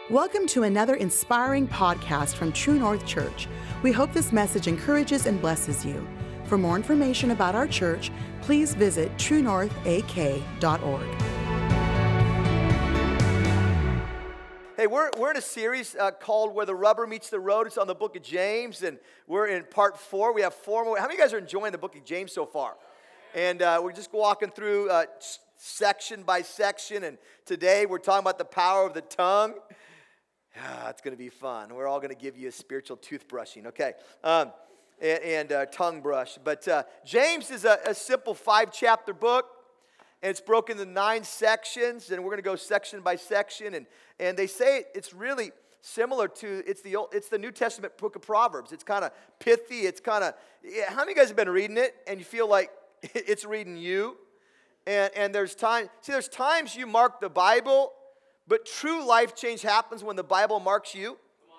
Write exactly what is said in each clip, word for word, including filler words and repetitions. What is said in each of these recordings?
Welcome to another inspiring podcast from True North Church. We hope this message encourages and blesses you. For more information about our church, please visit true north a k dot org. Hey, we're, we're in a series uh, called Where the Rubber Meets the Road. It's on the book of James, and we're in part four. We have four more. How many of you guys are enjoying the book of James so far? And uh, we're just walking through uh, section by section, and today we're talking about the power of the tongue. Ah, it's going to be fun. We're all going to give you a spiritual toothbrushing, okay, um, and, and uh, tongue brush. But uh, James is a, a simple five-chapter book, and it's broken into nine sections, and we're going to go section by section. And, and they say it's really similar to, it's the old, it's the New Testament book of Proverbs. It's kind of pithy. It's kind of, yeah, how many of you guys have been reading it, and you feel like it's reading you? And, and there's time, see, there's times you mark the Bible, but true life change happens when the Bible marks you.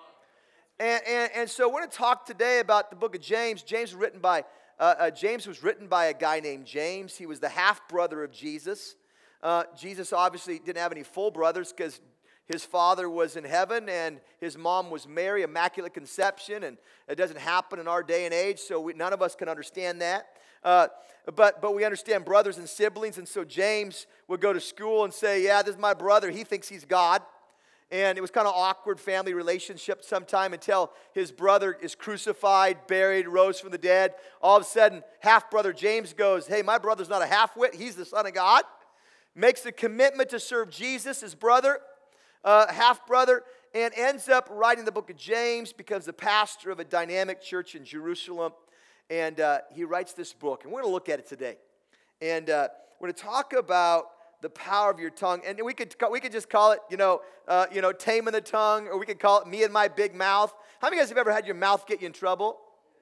And, and, and so we're going to talk today about the book of James. James was written by uh, uh, James was written by a guy named James. He was the half-brother of Jesus. Uh, Jesus obviously didn't have any full brothers because his father was in heaven and his mom was Mary, immaculate conception, and it doesn't happen in our day and age, so we, none of us can understand that. Uh, but but we understand brothers and siblings, and so James would go to school and say, yeah, this is my brother. He thinks he's God. And it was kind of awkward family relationship sometime until his brother is crucified, buried, rose from the dead. All of a sudden, half-brother James goes, hey, my brother's not a half-wit. He's the Son of God. Makes a commitment to serve Jesus, his brother, uh, half-brother, and ends up writing the book of James, becomes the pastor of a dynamic church in Jerusalem. And uh, he writes this book, and we're going to look at it today. And uh, we're going to talk about the power of your tongue, and we could we could just call it, you know, uh, you know, taming the tongue, or we could call it me and my big mouth. How many of you guys have ever had your mouth get you in trouble?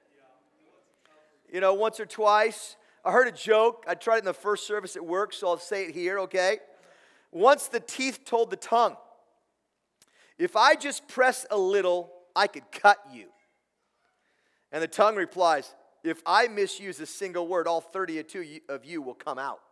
You know, once or twice. I heard a joke. I tried it in the first service at work, so I'll say it here, okay? Once the teeth told the tongue, if I just press a little, I could cut you. And the tongue replies, if I misuse a single word, all thirty-two of you will come out.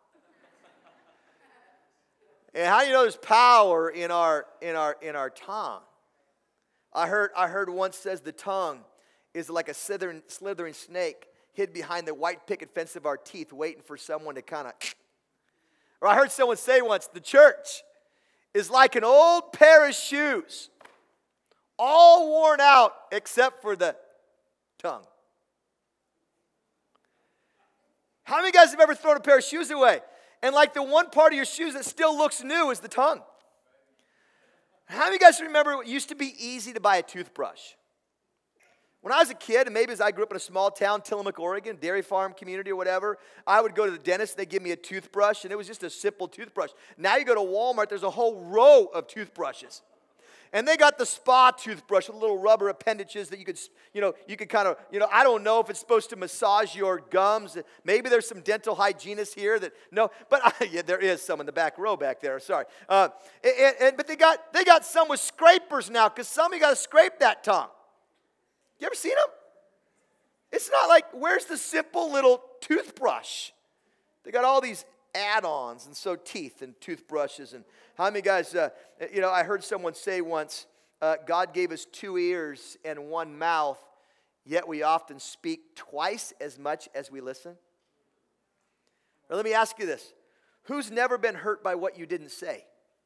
And how do you know there's power in our in our in our tongue? I heard I heard once says the tongue is like a slithering, slithering snake hid behind the white picket fence of our teeth, waiting for someone to kind of. Or I heard someone say once, the church is like an old pair of shoes, all worn out except for the tongue. How many of you guys have ever thrown a pair of shoes away? And like the one part of your shoes that still looks new is the tongue. How many of you guys remember it used to be easy to buy a toothbrush? When I was a kid, and maybe as I grew up in a small town, Tillamook, Oregon, dairy farm community or whatever, I would go to the dentist, and they'd give me a toothbrush, and it was just a simple toothbrush. Now you go to Walmart, there's a whole row of toothbrushes. And they got the spa toothbrush with little rubber appendages that you could, you know, you could kind of, you know, I don't know if it's supposed to massage your gums. Maybe there's some dental hygienists here that, no, but I, yeah, there is some in the back row back there, sorry. Uh, and, and, but they got they got some with scrapers now, because some of you got to scrape that tongue. You ever seen them? It's not like, where's the simple little toothbrush? They got all these add-ons, and so teeth and toothbrushes. And how many guys, uh, you know, I heard someone say once, uh, God gave us two ears and one mouth, yet we often speak twice as much as we listen. Or let me ask you this. Who's never been hurt by what you didn't say?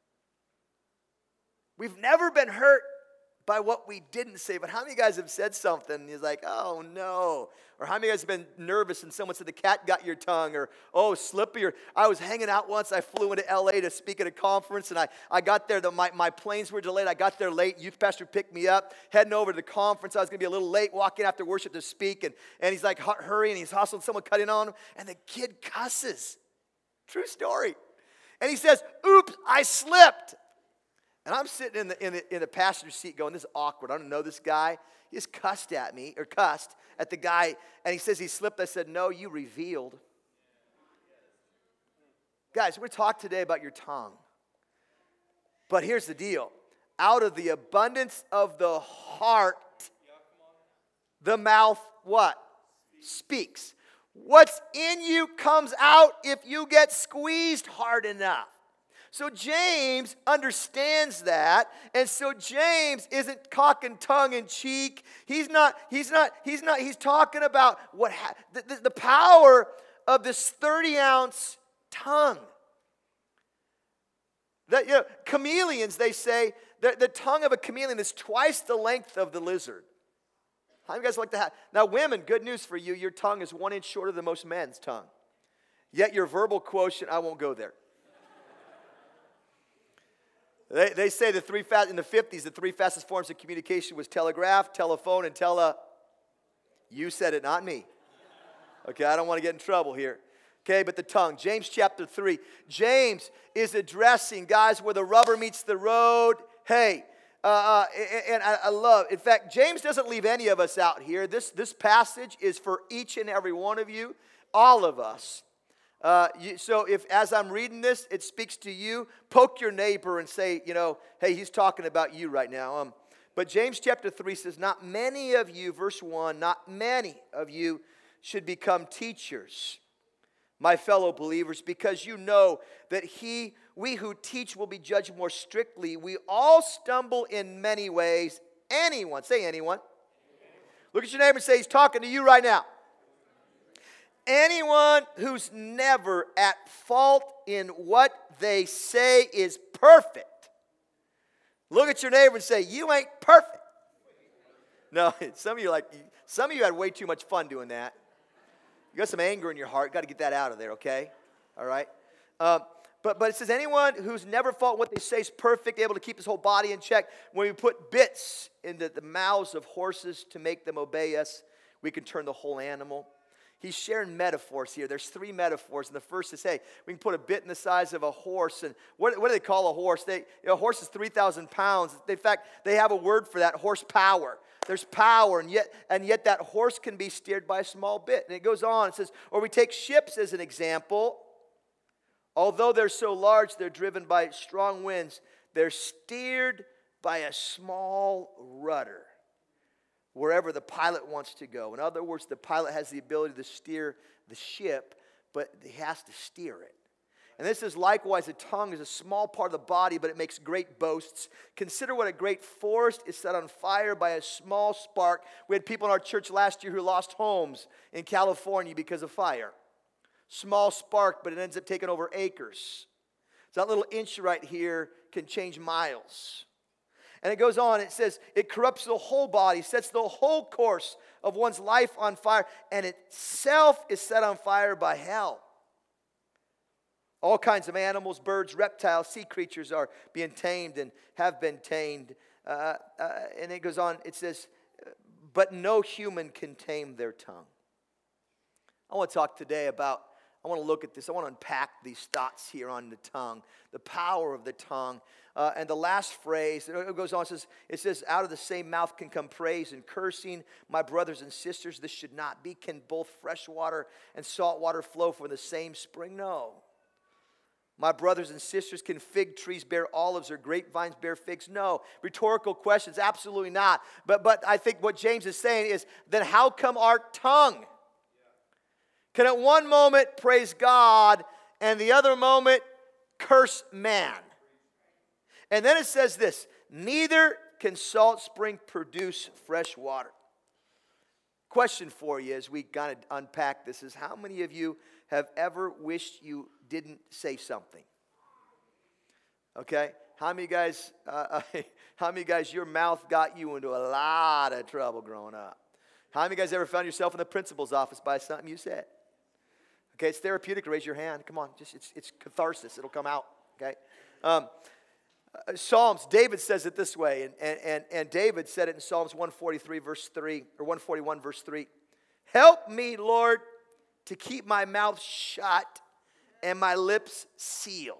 We've never been hurt by what we didn't say, but how many of you guys have said something and you're like, oh no? Or how many of you guys have been nervous and someone said the cat got your tongue, or oh, Slippy, or I was hanging out once, I flew into L A to speak at a conference, and I, I got there, the, my, my planes were delayed, I got there late, youth pastor picked me up, heading over to the conference, I was going to be a little late, walking after worship to speak, and, and he's like hurrying, he's hustling, someone cut in on him, and the kid cusses. True story. And he says, oops, I slipped. And I'm sitting in the, in the in the passenger seat going, this is awkward. I don't know this guy. He just cussed at me, or cussed at the guy, and he says he slipped. I said, no, you revealed. Guys, we're going to talk today about your tongue. But here's the deal. Out of the abundance of the heart, the mouth, what? Speaks. What's in you comes out if you get squeezed hard enough. So James understands that, and so James isn't talking tongue in cheek. He's not, he's not, he's not, he's talking about what ha- the, the, the power of this thirty ounce tongue. That, you know, chameleons, they say, the, the tongue of a chameleon is twice the length of the lizard. How do you guys like that? Now, women, good news for you, your tongue is one inch shorter than most men's tongue. Yet your verbal quotient, I won't go there. They, they say the three fast, in the fifties, the three fastest forms of communication was telegraph, telephone, and tele. You said it, not me. Okay, I don't want to get in trouble here. Okay, but the tongue. James chapter three. James is addressing, guys, where the rubber meets the road. Hey, uh, uh, and I, I love, in fact, James doesn't leave any of us out here. This, this passage is for each and every one of you, all of us. Uh, you, so if, as I'm reading this, it speaks to you, poke your neighbor and say, you know, hey, he's talking about you right now. Um, but James chapter three says, not many of you, verse one, not many of you should become teachers, my fellow believers, because you know that he, we who teach will be judged more strictly. We all stumble in many ways. Anyone, say anyone. Look at your neighbor and say, he's talking to you right now. Anyone who's never at fault in what they say is perfect. Look at your neighbor and say, you ain't perfect. No, some of you like, some of you had way too much fun doing that. You got some anger in your heart. Got to get that out of there, okay? All right? Um, but, but it says, anyone who's never fault in what they say is perfect, able to keep his whole body in check. When we put bits into the mouths of horses to make them obey us, we can turn the whole animal. He's sharing metaphors here. There's three metaphors. And the first is, hey, we can put a bit in the size of a horse. And what, what do they call a horse? They, you know, a horse is three thousand pounds. In fact, they have a word for that, horsepower. There's power, and yet, and yet that horse can be steered by a small bit. And it goes on. It says, or we take ships as an example. Although they're so large, they're driven by strong winds. They're steered by a small rudder wherever the pilot wants to go. In other words, the pilot has the ability to steer the ship, but he has to steer it. And this is likewise, the tongue is a small part of the body, but it makes great boasts. Consider what a great forest is set on fire by a small spark. We had people in our church last year who lost homes in California because of fire. Small spark, but it ends up taking over acres. So that little inch right here can change miles. And it goes on, it says, it corrupts the whole body, sets the whole course of one's life on fire, and itself is set on fire by hell. All kinds of animals, birds, reptiles, sea creatures are being tamed and have been tamed. Uh, uh, and it goes on, it says, but no human can tame their tongue. I want to talk today about, I want to look at this, I want to unpack these thoughts here on the tongue, the power of the tongue. Uh, and the last phrase, it goes on, it says, it says, out of the same mouth can come praise and cursing. My brothers and sisters, this should not be. Can both fresh water and salt water flow from the same spring? No. My brothers and sisters, can fig trees bear olives or grapevines bear figs? No. Rhetorical questions, absolutely not. But, but I think what James is saying is, then how come our tongue can at one moment praise God and the other moment curse man? And then it says this, neither can salt spring produce fresh water. Question for you as we kind of unpack this is, how many of you have ever wished you didn't say something? Okay? How many guys, uh, how many guys, your mouth got you into a lot of trouble growing up? How many guys ever found yourself in the principal's office by something you said? Okay, it's therapeutic. Raise your hand. Come on, just it's, it's catharsis. It'll come out. Okay? Um, Uh, Psalms, David says it this way, and, and, and David said it in Psalms one forty-three, verse three, or one forty-one, verse three. Help me, Lord, to keep my mouth shut and my lips sealed.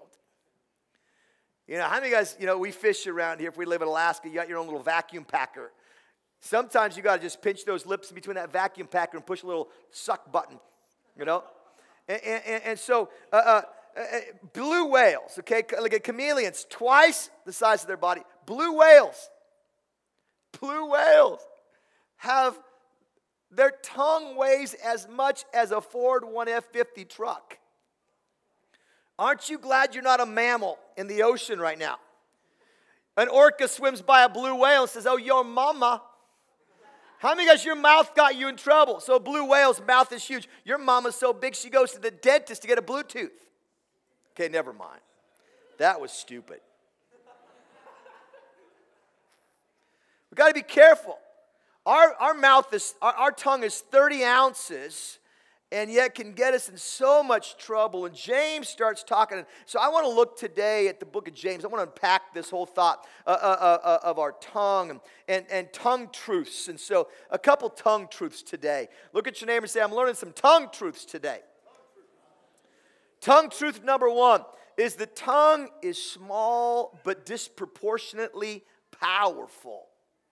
You know, how many guys, you know, we fish around here. If we live in Alaska, you got your own little vacuum packer. Sometimes you got to just pinch those lips in between that vacuum packer and push a little suck button, you know. And, and, and so, uh, uh, Uh, blue whales, okay, like a chameleons, twice the size of their body. Blue whales, blue whales have, their tongue weighs as much as a Ford one F fifty truck. Aren't you glad you're not a mammal in the ocean right now? An orca swims by a blue whale and says, oh, your mama. How many guys, your mouth got you in trouble? So a blue whale's mouth is huge. Your mama's so big she goes to the dentist to get a Bluetooth. Okay, never mind. That was stupid. We've got to be careful. Our, our mouth is, our, our tongue is thirty ounces, and yet can get us in so much trouble. And James starts talking. So I want to look today at the book of James. I want to unpack this whole thought uh, uh, uh, of our tongue and, and, and tongue truths. And so a couple tongue truths today. Look at your neighbor and say, I'm learning some tongue truths today. Tongue truth number one is the tongue is small but disproportionately powerful.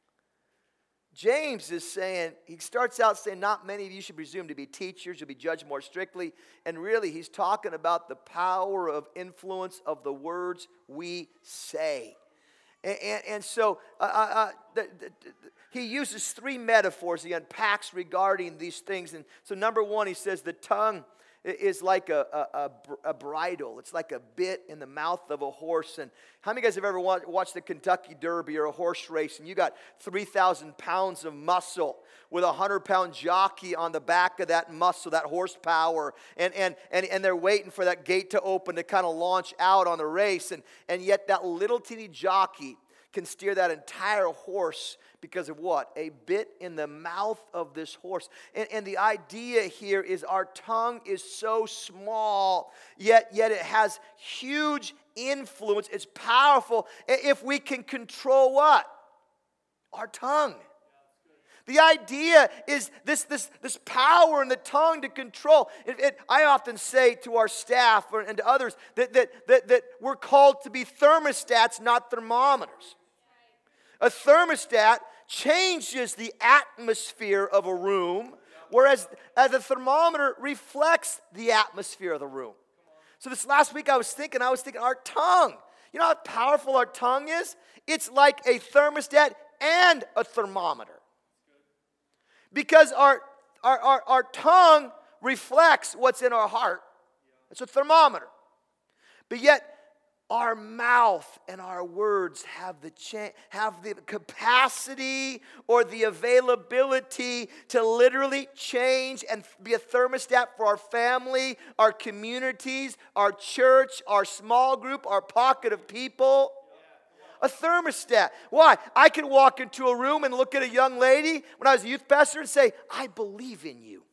James is saying, he starts out saying, not many of you should presume to be teachers, you'll be judged more strictly. And really, he's talking about the power of influence of the words we say. And, and, and so uh, uh, the, the, the, he uses three metaphors he unpacks regarding these things. And so number one, he says the tongue is like a, a, a bridle. It's like a bit in the mouth of a horse. And how many of you guys have ever watched the Kentucky Derby or a horse race, and you got three thousand pounds of muscle with a one hundred pound jockey on the back of that muscle, that horsepower, and, and, and, and they're waiting for that gate to open to kind of launch out on the race, and, and yet that little teeny jockey can steer that entire horse because of what? A bit in the mouth of this horse. And, and the idea here is our tongue is so small, yet, yet it has huge influence. It's powerful if we can control what? Our tongue. The idea is this, this, this power in the tongue to control. It, it, I often say to our staff and to others that, that, that, that we're called to be thermostats, not thermometers. A thermostat changes the atmosphere of a room, whereas as a thermometer reflects the atmosphere of the room. So this last week I was thinking, I was thinking our tongue. You know how powerful our tongue is? It's like a thermostat and a thermometer. Because our, our, our, our tongue reflects what's in our heart. It's a thermometer. But yet, our mouth and our words have the cha- have the capacity or the availability to literally change and be a thermostat for our family, our communities, our church, our small group, our pocket of people. A thermostat. Why? I can walk into a room and look at a young lady when I was a youth pastor and say, I believe in you.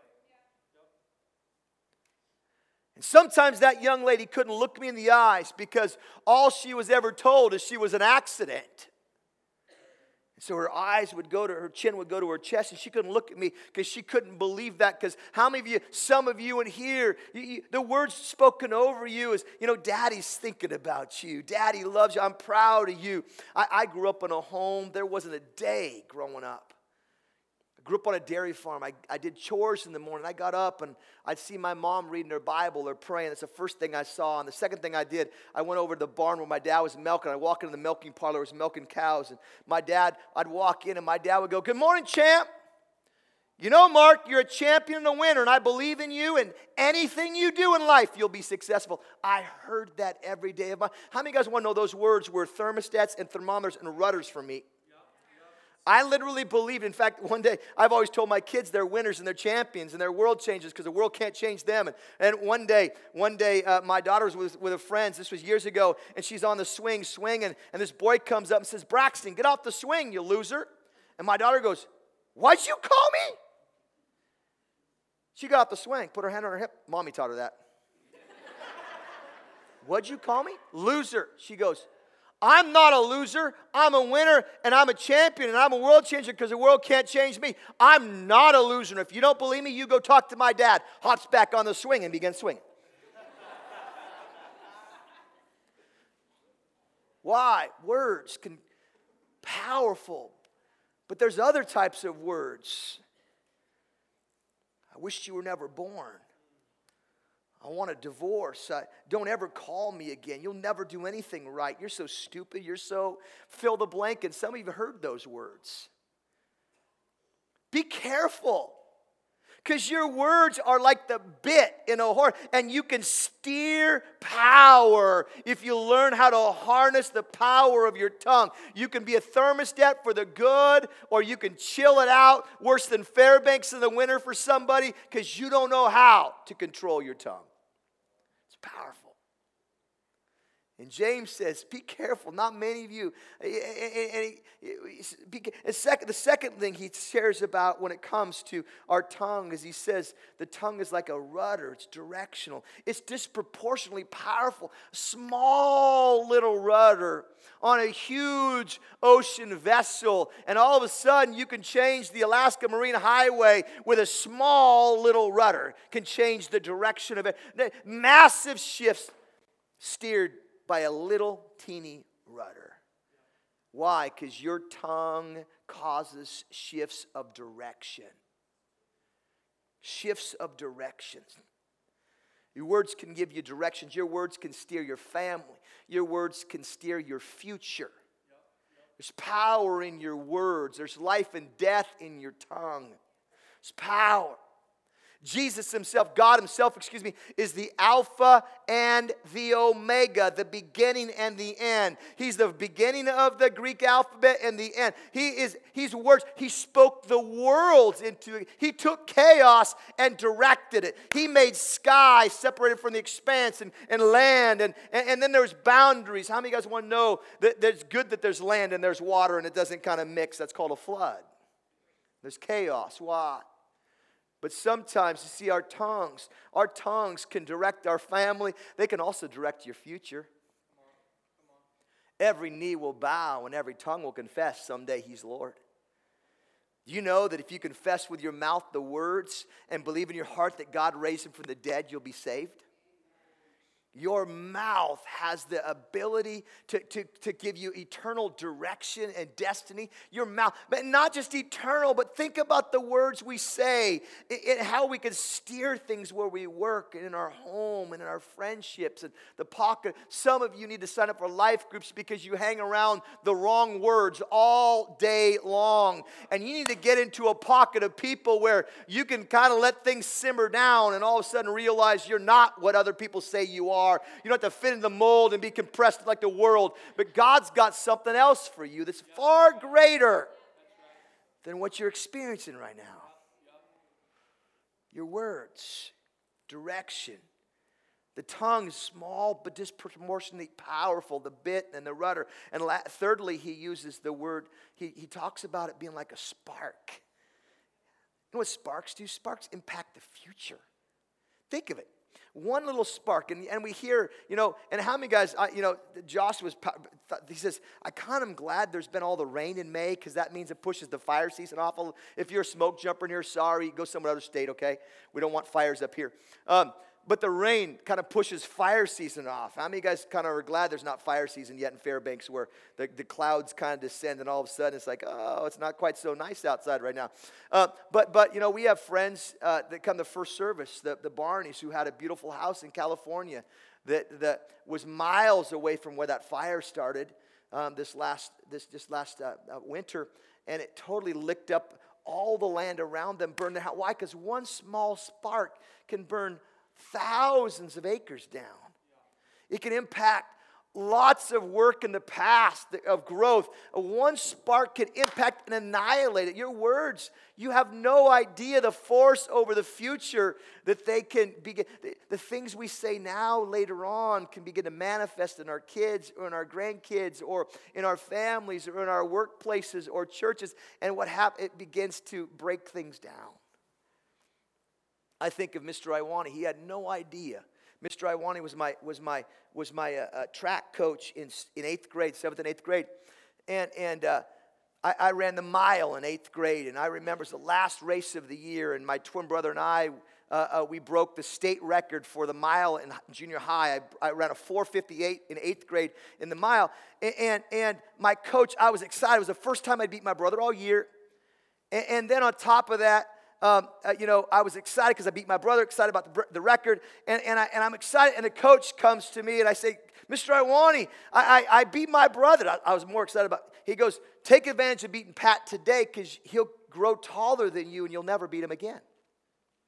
And sometimes that young lady couldn't look me in the eyes because all she was ever told is she was an accident. And so her eyes would go to, her chin would go to her chest, and she couldn't look at me because she couldn't believe that. Because how many of you, some of you in here, you, you, the words spoken over you is, you know, Daddy's thinking about you. Daddy loves you. I'm proud of you. I, I grew up in a home, there wasn't a day growing up. Grew up on a dairy farm. I, I did chores in the morning. I got up and I'd see my mom reading her Bible or praying. That's the first thing I saw. And the second thing I did, I went over to the barn where my dad was milking. I walked into the milking parlor, was milking cows. And my dad, I'd walk in and my dad would go, good morning, champ. You know, Mark, you're a champion and a winner, and I believe in you, and anything you do in life, you'll be successful. I heard that every day of my. How many of you guys want to know those words were thermostats and thermometers and rudders for me? I literally believed. In fact, one day, I've always told my kids they're winners and they're champions and they're world changers because the world can't change them. And, and one day, one day, uh, my daughter was with, with her friends. This was years ago, and she's on the swing, swinging, and this boy comes up and says, Braxton, get off the swing, you loser. And my daughter goes, what'd you call me? She got off the swing, put her hand on her hip. Mommy taught her that. What'd you call me? Loser. She goes, I'm not a loser, I'm a winner, and I'm a champion, and I'm a world changer because the world can't change me. I'm not a loser. And if you don't believe me, you go talk to my dad. Hops back on the swing and begins swinging. Why? Words can powerful, but there's other types of words. I wish you were never born. I want a divorce. I, don't ever call me again. You'll never do anything right. You're so stupid. You're so fill the blank. And some of you have heard those words. Be careful. Because your words are like the bit in a horse, and you can steer power if you learn how to harness the power of your tongue. You can be a thermostat for the good, or you can chill it out, worse than Fairbanks in the winter for somebody, because you don't know how to control your tongue. It's powerful. And James says, be careful, not many of you. And the second thing he shares about when it comes to our tongue is he says the tongue is like a rudder. It's directional. It's disproportionately powerful. Small little rudder on a huge ocean vessel. And all of a sudden you can change the Alaska Marine Highway with a small little rudder. Can change the direction of it. Massive shifts steered by a little teeny rudder. Why? Because your tongue causes shifts of direction. Shifts of directions. Your words can give you directions. Your words can steer your family. Your words can steer your future. There's power in your words. There's life and death in your tongue. There's power. Jesus himself, God himself, excuse me, is the Alpha and the Omega, the beginning and the end. He's the beginning of the Greek alphabet and the end. He is, he's words. He spoke the worlds into it. He took chaos and directed it. He made sky separated from the expanse and, and land. And, and, and then there's boundaries. How many of you guys want to know that it's good that there's land and there's water and it doesn't kind of mix? That's called a flood. There's chaos. Why? But sometimes, you see, our tongues, our tongues can direct our family. They can also direct your future. Every knee will bow and every tongue will confess someday he's Lord. You know that if you confess with your mouth the words and believe in your heart that God raised him from the dead, you'll be saved? Your mouth has the ability to, to, to give you eternal direction and destiny. Your mouth, but not just eternal, but think about the words we say and how we can steer things where we work and in our home and in our friendships and the pocket. Some of you need to sign up for life groups because you hang around the wrong words all day long. And you need to get into a pocket of people where you can kind of let things simmer down and all of a sudden realize you're not what other people say you are. You don't have to fit in the mold and be compressed like the world. But God's got something else for you that's far greater than what you're experiencing right now. Your words, direction. The tongue is small but disproportionately powerful, the bit and the rudder. And la- thirdly, he uses the word, he, he talks about it being like a spark. You know what sparks do? Sparks impact the future. Think of it. One little spark, and, and we hear, you know, and how many guys, uh, you know, Josh was, he says, I kind of am glad there's been all the rain in May because that means it pushes the fire season off. If you're a smoke jumper in here, sorry, go somewhere other state, okay? We don't want fires up here. Um, but the rain kind of pushes fire season off. How many of you guys kind of are glad there's not fire season yet in Fairbanks where the, the clouds kind of descend and all of a sudden it's like, oh, it's not quite so nice outside right now. Uh, but, but you know, we have friends uh, that come to first service, the, the Barneys, who had a beautiful house in California that, that was miles away from where that fire started um, this last, this, this last uh, uh, winter. And it totally licked up all the land around them, burned their house. Why? Because one small spark can burn thousands of acres down. It can impact lots of work in the past of growth. One spark can impact and annihilate it. Your words, you have no idea the force over the future that they can begin. The, the things we say now later on can begin to manifest in our kids or in our grandkids or in our families or in our workplaces or churches. And what happens, it begins to break things down. I think of Mister Iwani. He had no idea. Mister Iwani was my was my was my uh, uh, track coach in in eighth grade, seventh and eighth grade, and and uh, I, I ran the mile in eighth grade, and I remember it was the last race of the year, and my twin brother and I uh, uh, we broke the state record for the mile in junior high. I, I ran a four fifty-eight in eighth grade in the mile, and, and and my coach, I was excited. It was the first time I beat my brother all year, and, and then on top of that. Um, uh, you know, I was excited because I beat my brother, excited about the, the record, and, and, I, and I'm excited, and the coach comes to me, and I say, Mister Iwani, I, I, I beat my brother. I, I was more excited about it. He goes, take advantage of beating Pat today because he'll grow taller than you, and you'll never beat him again.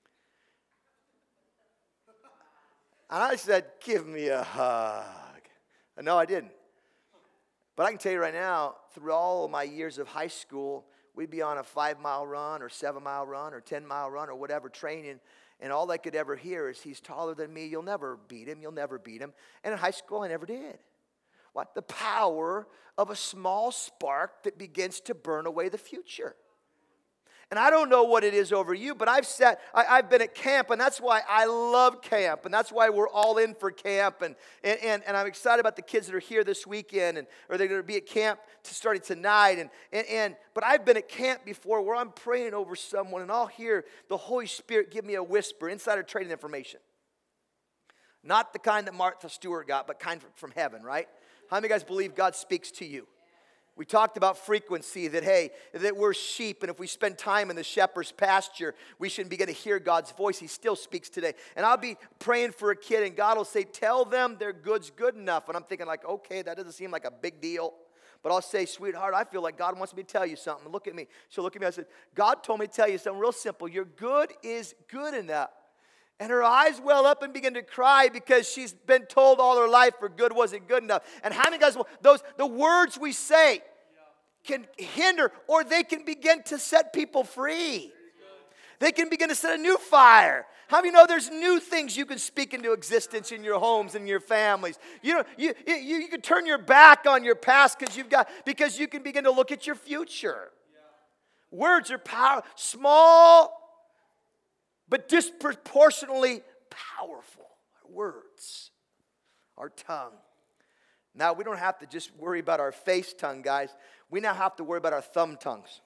And I said, give me a hug. No, I didn't. But I can tell you right now, through all of my years of high school, we'd be on a five-mile run or seven-mile run or ten-mile run or whatever training, and all I could ever hear is, he's taller than me, you'll never beat him, you'll never beat him. And in high school, I never did. What? The power of a small spark that begins to burn away the future. And I don't know what it is over you, but I've sat, I, I've been at camp, and that's why I love camp, and that's why we're all in for camp, and and, and, and I'm excited about the kids that are here this weekend, and or they're going to be at camp to starting tonight, and, and and but I've been at camp before where I'm praying over someone, and I'll hear the Holy Spirit give me a whisper, insider trading information. Not the kind that Martha Stewart got, but kind from, from heaven, right? How many of you guys believe God speaks to you? We talked about frequency, that, hey, that we're sheep, and if we spend time in the shepherd's pasture, we should begin to hear God's voice. He still speaks today. And I'll be praying for a kid, and God will say, tell them their good's good enough. And I'm thinking like, okay, that doesn't seem like a big deal. But I'll say, sweetheart, I feel like God wants me to tell you something. Look at me. She'll look at me. I said, God told me to tell you something real simple. Your good is good enough. And her eyes well up and begin to cry because she's been told all her life her good wasn't good enough. And how many guys, those the words we say can hinder, or they can begin to set people free. They can begin to set a new fire. How many know there's new things you can speak into existence in your homes and your families? You know, you, you, you can turn your back on your past because you've got because you can begin to look at your future. Yeah. Words are power, small but disproportionately powerful. Our words, our tongue. Now, we don't have to just worry about our face tongue, guys. We now have to worry about our thumb tongues.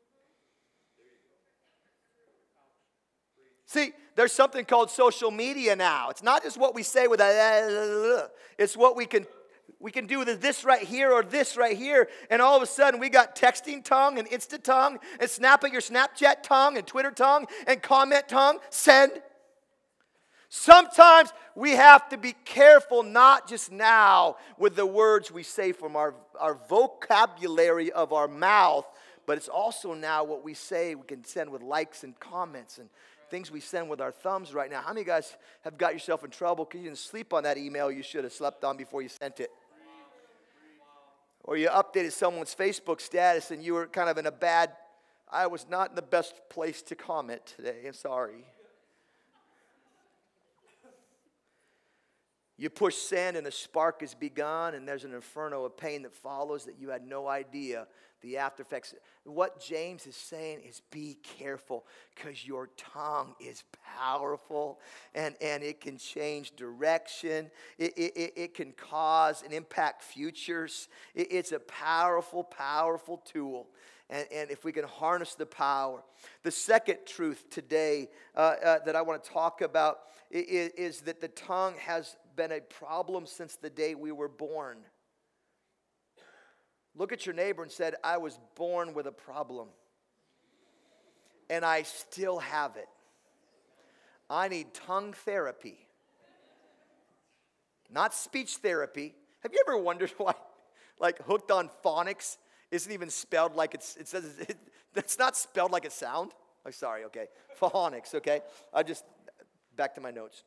See, there's something called social media now. It's not just what we say with a, it's what we can we can do with this right here or this right here. And all of a sudden, we got texting tongue and Insta tongue and snap at your Snapchat tongue and Twitter tongue and comment tongue. Send. Sometimes we have to be careful, not just now with the words we say from our, our vocabulary of our mouth, but it's also now what we say we can send with likes and comments and things we send with our thumbs right now. How many of you guys have got yourself in trouble because you didn't sleep on that email you should have slept on before you sent it? Or you updated someone's Facebook status and you were kind of in a bad, I was not in the best place to comment today. I'm sorry. You push send and a spark is begun, and there's an inferno of pain that follows that you had no idea the after effects. What James is saying is be careful because your tongue is powerful and, and it can change direction. It, it, it can cause and impact futures. It, it's a powerful, powerful tool. And, and if we can harness the power. The second truth today uh, uh, that I want to talk about is, is that the tongue has been a problem since the day we were born. Look at your neighbor and said, I was born with a problem. And I still have it. I need tongue therapy. Not speech therapy. Have you ever wondered why, like, Hooked on Phonics isn't even spelled like it's, it says, it, it's not spelled like it sounds? Oh, sorry, okay. Phonics, okay. I just, back to my notes.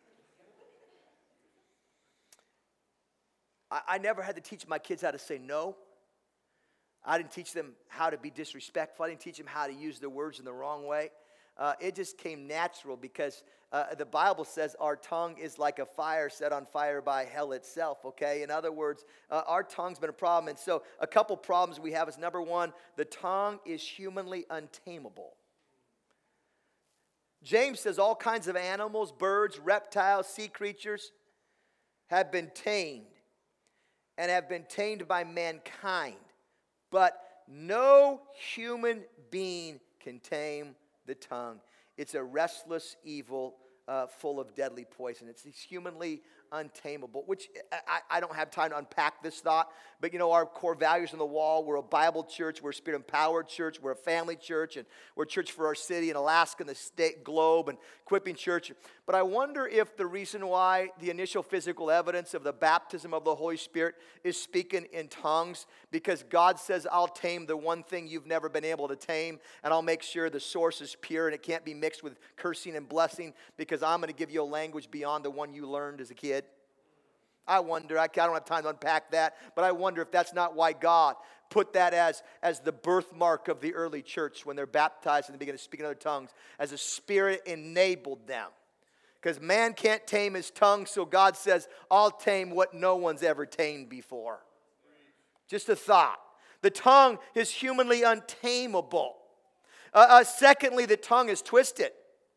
I, I never had to teach my kids how to say no. I didn't teach them how to be disrespectful. I didn't teach them how to use their words in the wrong way. Uh, it just came natural because uh, the Bible says our tongue is like a fire set on fire by hell itself, okay? In other words, uh, our tongue's been a problem. And so a couple problems we have is, number one, the tongue is humanly untamable. James says all kinds of animals, birds, reptiles, sea creatures have been tamed and have been tamed by mankind. But no human being can tame the tongue. It's a restless evil uh, full of deadly poison. It's, it's humanly untamable, which I, I don't have time to unpack this thought, but you know, our core values on the wall, we're a Bible church, we're a Spirit-empowered church, we're a family church, and we're a church for our city and Alaska and the state globe and equipping church. But I wonder if the reason why the initial physical evidence of the baptism of the Holy Spirit is speaking in tongues, because God says, I'll tame the one thing you've never been able to tame, and I'll make sure the source is pure and it can't be mixed with cursing and blessing, because I'm going to give you a language beyond the one you learned as a kid. I wonder, I don't have time to unpack that, but I wonder if that's not why God put that as, as the birthmark of the early church when they're baptized and they begin to speak in other tongues, as the Spirit enabled them. Because man can't tame his tongue, so God says, I'll tame what no one's ever tamed before. Just a thought. The tongue is humanly untamable. Uh, uh, secondly, the tongue is twisted.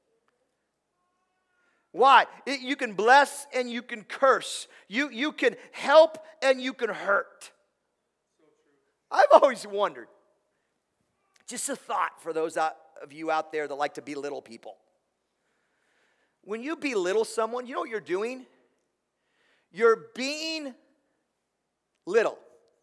Why? It, you can bless and you can curse. You, you can help and you can hurt. I've always wondered, just a thought for those out, of you out there that like to belittle people. When you belittle someone, you know what you're doing? You're being little.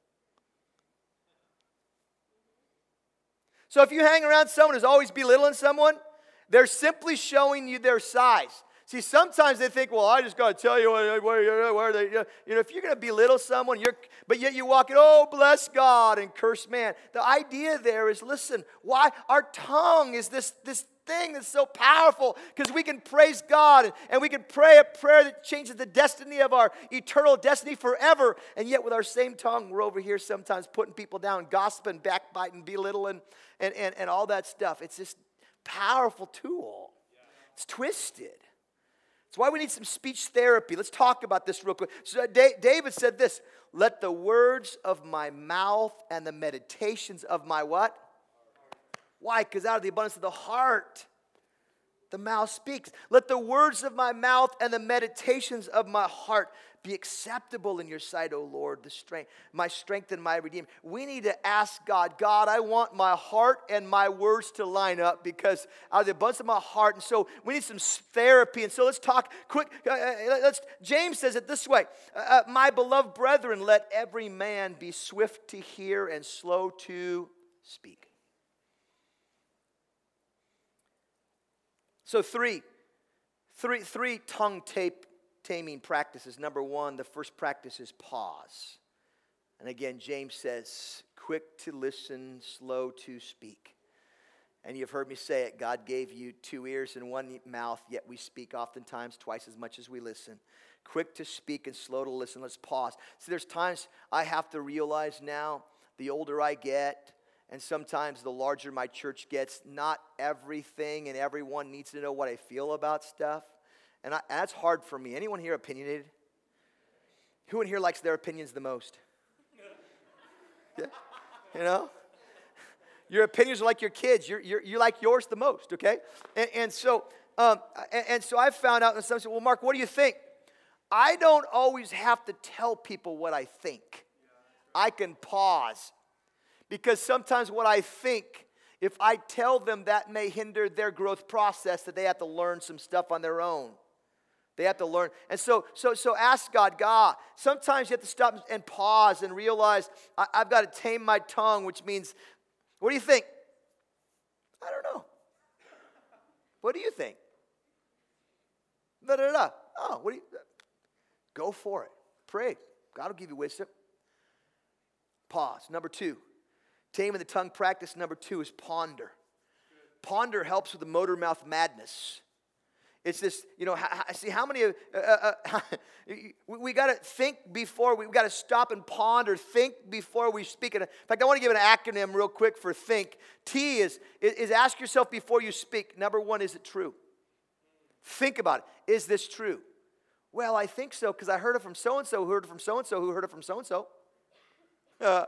So if you hang around someone who's always belittling someone, they're simply showing you their size. See, sometimes they think, well, I just got to tell you where, where, where they, you know, if you're going to belittle someone, you're, but yet you walk in, oh, bless God, and curse man. The idea there is, listen, why? Our tongue is this, this thing that's so powerful, because we can praise God, and, and we can pray a prayer that changes the destiny of our eternal destiny forever, and yet with our same tongue, we're over here sometimes putting people down, gossiping, backbiting, belittling, and, and, and all that stuff. It's this powerful tool. It's twisted. That's why we need some speech therapy. Let's talk about this real quick. So David said this, let the words of my mouth and the meditations of my what? Why? Because out of the abundance of the heart, the mouth speaks. Let the words of my mouth and the meditations of my heart be acceptable in your sight, O Lord, the strength, my strength and my redeemer. We need to ask God, God, I want my heart and my words to line up, because out of the abundance of my heart. And so we need some therapy. And so let's talk quick. Uh, let's, James says it this way. Uh, my beloved brethren, let every man be swift to hear and slow to speak. So three, three, three tongue tape taming practices. Number one, the first practice is pause. And again, James says, quick to listen, slow to speak. And you've heard me say it, God gave you two ears and one mouth, yet we speak oftentimes twice as much as we listen. Quick to speak and slow to listen. Let's pause. See, there's times I have to realize now, the older I get, and sometimes the larger my church gets, not everything and everyone needs to know what I feel about stuff. And, I, and that's hard for me. Anyone here opinionated? Who in here likes their opinions the most? Yeah. You know? Your opinions are like your kids. You're, you're, you like yours the most, okay? And, and so um, and, and so I found out, and some said, well, Mark, what do you think? I don't always have to tell people what I think. I can pause. Because sometimes what I think, if I tell them, that may hinder their growth process, that they have to learn some stuff on their own. They have to learn. And so so, so ask God, God, sometimes you have to stop and pause and realize, I, I've got to tame my tongue, which means, what do you think? I don't know. What do you think? Da, da, da. Oh, what do you, go for it. Pray. God will give you wisdom. Pause. Number two. Taming the tongue practice number two is ponder. Ponder helps with the motor mouth madness. It's this, you know, see how many, uh, uh, uh, we, we got to think before, we got to stop and ponder, think before we speak. In fact, I want to give an acronym real quick for think. T is, is, is ask yourself before you speak. Number one, is it true? Think about it. Is this true? Well, I think so because I heard it from so-and-so who heard it from so-and-so who heard it from so-and-so. Uh,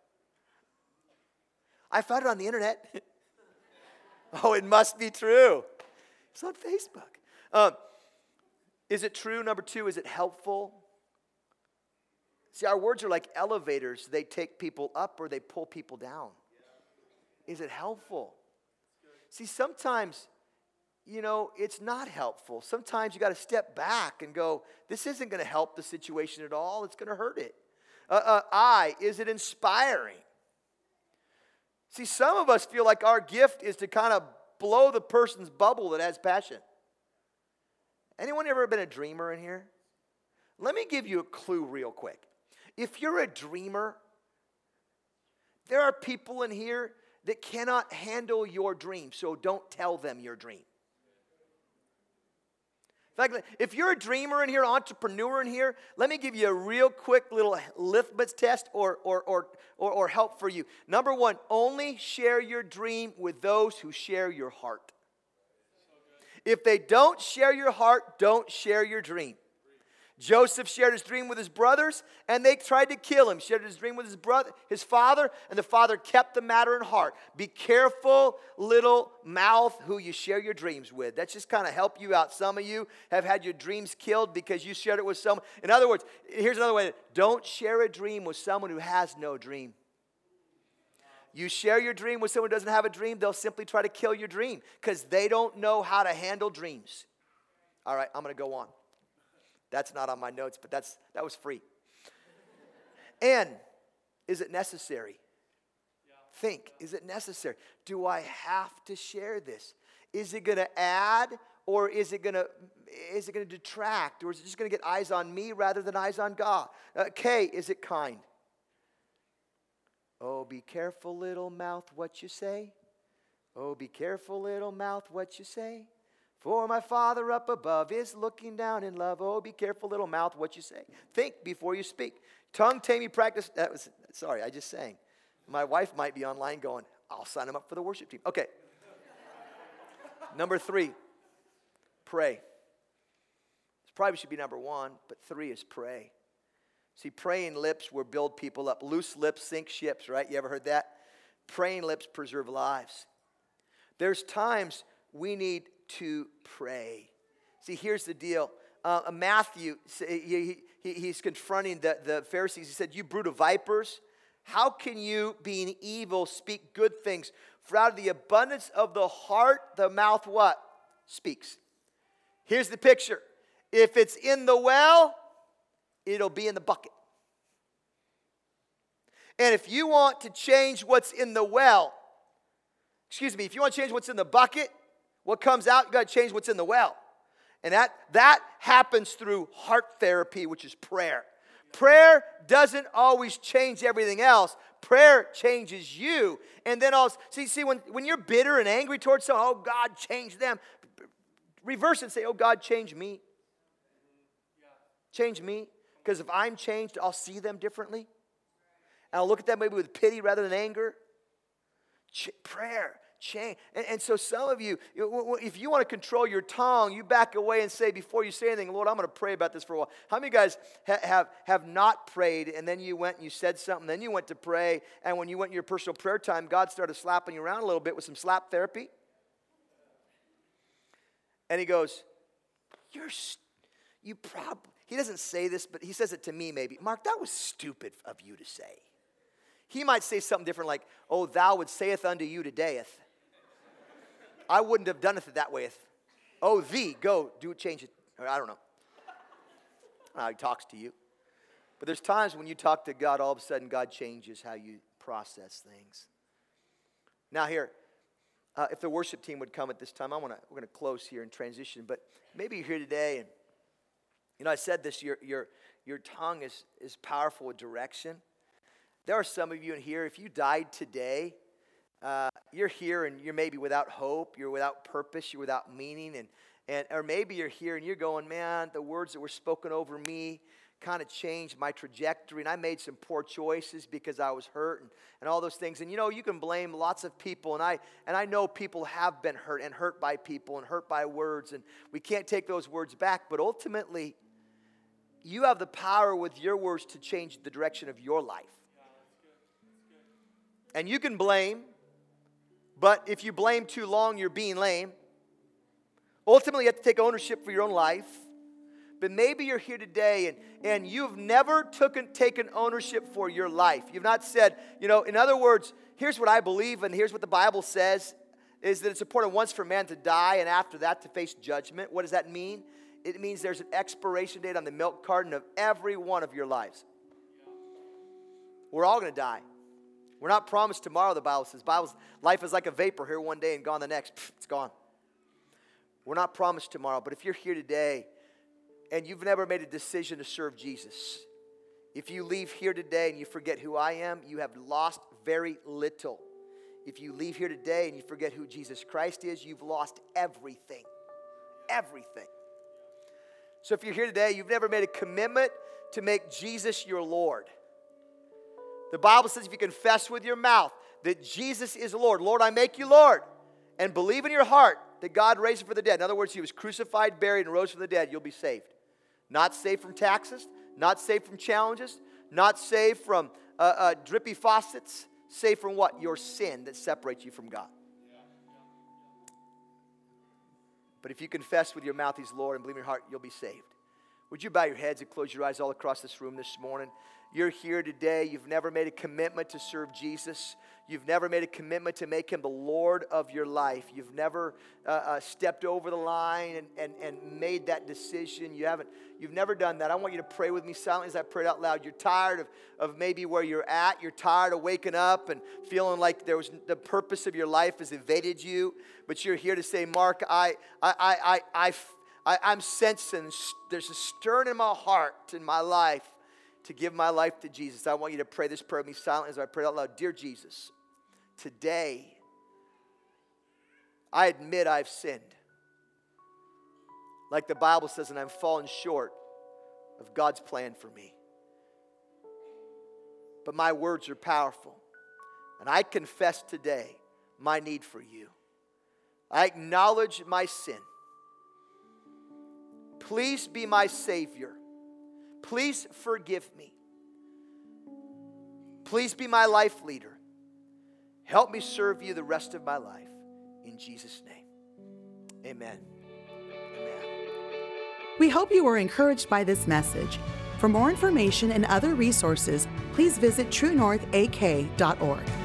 I found it on the internet. Oh, it must be true. It's on Facebook. Um, is it true? Number two, is it helpful? See, our words are like elevators. They take people up or they pull people down. Is it helpful? See, sometimes you know, it's not helpful. Sometimes you got to step back and go, this isn't going to help the situation at all. It's going to hurt it. Uh, uh, I, is it inspiring? See, some of us feel like our gift is to kind of blow the person's bubble that has passion. Anyone ever been a dreamer in here? Let me give you a clue real quick. If you're a dreamer, there are people in here that cannot handle your dream, so don't tell them your dream. In fact, if you're a dreamer in here, entrepreneur in here, let me give you a real quick little litmus test or, or, or, or, or help for you. Number one, only share your dream with those who share your heart. If they don't share your heart, don't share your dream. Joseph shared his dream with his brothers, and they tried to kill him. Shared his dream with his brother, his father, and the father kept the matter in heart. Be careful, little mouth, who you share your dreams with. That's just kind of help you out. Some of you have had your dreams killed because you shared it with someone. In other words, here's another way. Don't share a dream with someone who has no dream. You share your dream with someone who doesn't have a dream, they'll simply try to kill your dream because they don't know how to handle dreams. All right, I'm going to go on. That's not on my notes, but that's that was free. And is it necessary? Yeah. Think, is it necessary? Do I have to share this? Is it going to add or is it going to is it going to detract or is it just going to get eyes on me rather than eyes on God? Uh, K, is it kind? Oh, be careful, little mouth, what you say. Oh, be careful, little mouth, what you say. For my Father up above is looking down in love. Oh, be careful, little mouth, what you say. Think before you speak. Tongue taming practice. That was, sorry, I just sang. My wife might be online going, I'll sign him up for the worship team. Okay. Number three, pray. This probably should be number one, but three is pray. See, praying lips will build people up. Loose lips sink ships, right? You ever heard that? Praying lips preserve lives. There's times we need to pray. See, here's the deal. Uh, Matthew, he, he, he's confronting the, the Pharisees. He said, you brood of vipers, how can you, being evil, speak good things? For out of the abundance of the heart, the mouth what? Speaks. Here's the picture. If it's in the well, it'll be in the bucket. And if you want to change what's in the well, excuse me, if you want to change what's in the bucket, what comes out, you got to change what's in the well. And that, that happens through heart therapy, which is prayer. Prayer doesn't always change everything else. Prayer changes you. And then also, see, see when, when you're bitter and angry towards someone, oh, God, change them. Reverse it and say, oh, God, change me. Change me. Because if I'm changed, I'll see them differently. And I'll look at them maybe with pity rather than anger. Ch- prayer. Change. And, and so some of you, if you want to control your tongue, you back away and say, before you say anything, Lord, I'm going to pray about this for a while. How many of you guys ha- have, have not prayed, and then you went and you said something, then you went to pray, and when you went in your personal prayer time, God started slapping you around a little bit with some slap therapy? And he goes, you're, st- you probably, he doesn't say this, but he says it to me maybe. Mark, that was stupid of you to say. He might say something different like, oh, thou would saith unto you todayeth. I wouldn't have done it that way. Oh, thee, go, do it, change it. I don't know. I don't know how he talks to you. But there's times when you talk to God, all of a sudden God changes how you process things. Now here, uh, if the worship team would come at this time, I wanna we're gonna close here and transition. But maybe you're here today, and you know I said this: your your your tongue is is powerful with direction. There are some of you in here. If you died today. Uh, you're here and you're maybe without hope, you're without purpose, you're without meaning, and, and or maybe you're here and you're going, man, the words that were spoken over me kind of changed my trajectory, and I made some poor choices because I was hurt and, and all those things. And you know, you can blame lots of people, and I and I know people have been hurt and hurt by people and hurt by words, and we can't take those words back, but ultimately, you have the power with your words to change the direction of your life. And you can blame. But if you blame too long, you're being lame. Ultimately, you have to take ownership for your own life. But maybe you're here today and, and you've never taken, taken ownership for your life. You've not said, you know, in other words, here's what I believe and here's what the Bible says. is that it's important once for man to die and after that to face judgment. What does that mean? It means there's an expiration date on the milk carton of every one of your lives. We're all going to die. We're not promised tomorrow, the Bible says. Bible's, life is like a vapor, here one day and gone the next. Pfft, it's gone. We're not promised tomorrow, but if you're here today and you've never made a decision to serve Jesus, if you leave here today and you forget who I am, you have lost very little. If you leave here today and you forget who Jesus Christ is, you've lost everything. Everything. So if you're here today, you've never made a commitment to make Jesus your Lord. The Bible says if you confess with your mouth that Jesus is Lord, Lord, I make you Lord, and believe in your heart that God raised him from the dead. In other words, he was crucified, buried, and rose from the dead, you'll be saved. Not saved from taxes, not saved from challenges, not saved from uh, uh, drippy faucets, saved from what? Your sin that separates you from God. But if you confess with your mouth he's Lord and believe in your heart, you'll be saved. Would you bow your heads and close your eyes all across this room this morning? You're here today. You've never made a commitment to serve Jesus. You've never made a commitment to make him the Lord of your life. You've never uh, uh, stepped over the line and, and, and made that decision. You haven't, you've never done that. I want you to pray with me silently as I pray it out loud. You're tired of, of maybe where you're at. You're tired of waking up and feeling like there was the purpose of your life has evaded you. But you're here to say, Mark, I, I, I, I, I, I I'm sensing there's a stirring in my heart, in my life, to give my life to Jesus. I want you to pray this prayer with me silently as I pray it out loud. Dear Jesus, today, I admit I've sinned. Like the Bible says, and I'm fallen short of God's plan for me. But my words are powerful. And I confess today my need for you. I acknowledge my sin. Please be my Savior. Please forgive me. Please be my life leader. Help me serve you the rest of my life. In Jesus' name, amen. Amen. We hope you were encouraged by this message. For more information and other resources, please visit true north a k dot org.